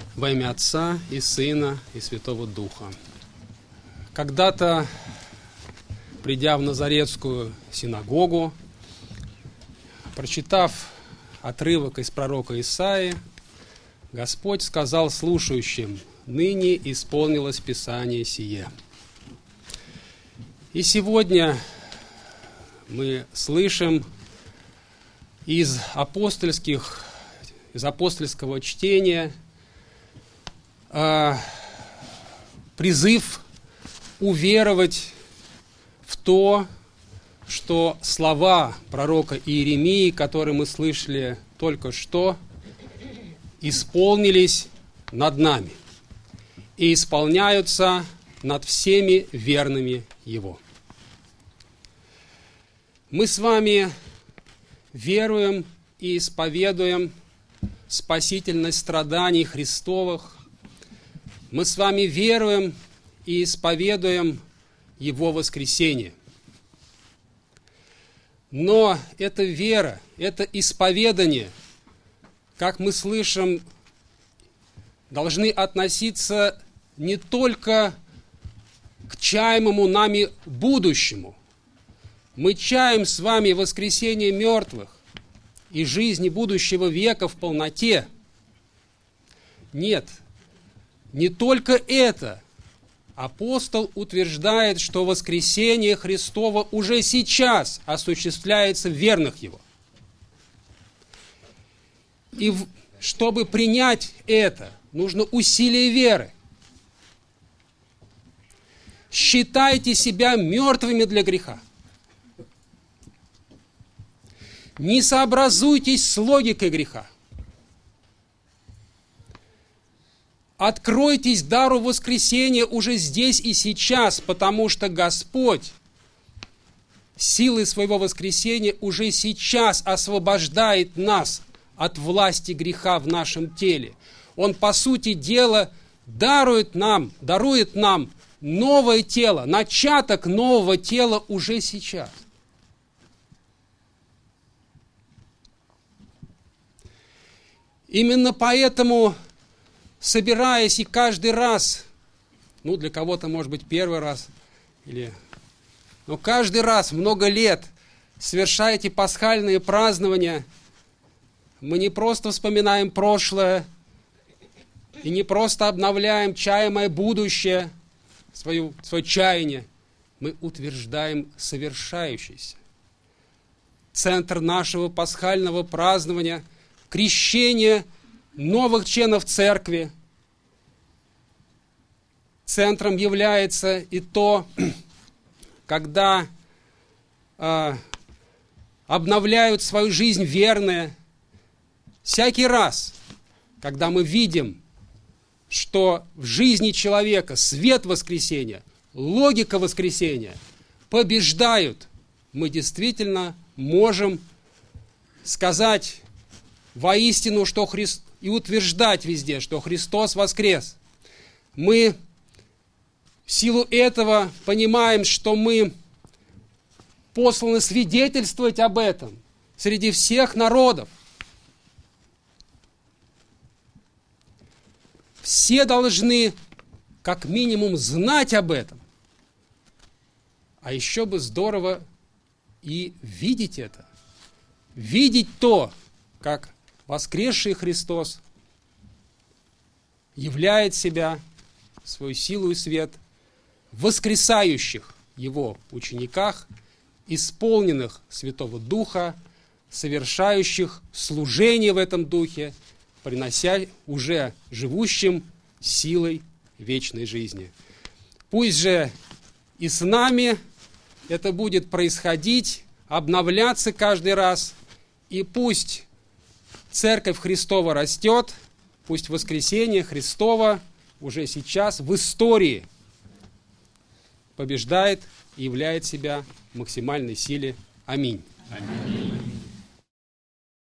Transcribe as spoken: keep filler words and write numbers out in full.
Во имя Отца и Сына и Святого Духа. Когда-то, придя в Назаретскую синагогу, прочитав отрывок из пророка Исаии, Господь сказал слушающим: «Ныне исполнилось Писание сие». И сегодня мы слышим из апостольских, из апостольского чтения э, призыв уверовать в то, что слова пророка Иеремии, которые мы слышали только что, исполнились над нами и исполняются над всеми верными Его. Мы с вами веруем и исповедуем спасительность страданий Христовых. Мы с вами веруем и исповедуем Его воскресение. Но эта вера, это исповедание, как мы слышим, должны относиться не только к чаемому нами будущему. Мы чаем с вами воскресение мертвых и жизни будущего века в полноте. Нет, не только это. Апостол утверждает, что воскресение Христово уже сейчас осуществляется в верных Его. И чтобы принять это, нужно усилие веры. Считайте себя мертвыми для греха. Не сообразуйтесь с логикой греха. Откройтесь дару воскресения уже здесь и сейчас, потому что Господь силой своего воскресения уже сейчас освобождает нас от власти греха в нашем теле. Он, по сути дела, дарует нам, дарует нам новое тело, начаток нового тела уже сейчас. Именно поэтому, собираясь и каждый раз, ну для кого-то может быть первый раз, или, но каждый раз, много лет, совершая эти пасхальные празднования, мы не просто вспоминаем прошлое и не просто обновляем чаемое будущее, свое, свое чаяние, мы утверждаем совершающееся. Центр нашего пасхального празднования – крещение новых членов церкви. Центром является и то, когда э, обновляют свою жизнь верные. Всякий раз, когда мы видим, что в жизни человека свет воскресения, логика воскресения побеждают, мы действительно можем сказать воистину, что Христ... и утверждать везде, что Христос воскрес. Мы в силу этого понимаем, что мы посланы свидетельствовать об этом среди всех народов. Все должны как минимум знать об этом. А еще бы здорово и видеть это. Видеть то, как воскресший Христос являет себя, свою силу и свет в воскресающих Его учениках, исполненных Святого Духа, совершающих служение в этом Духе, принося уже живущим силой вечной жизни. Пусть же и с нами это будет происходить, обновляться каждый раз, и пусть Церковь Христова растет, пусть воскресение Христово уже сейчас в истории побеждает и являет себя в максимальной силе. Аминь. Аминь.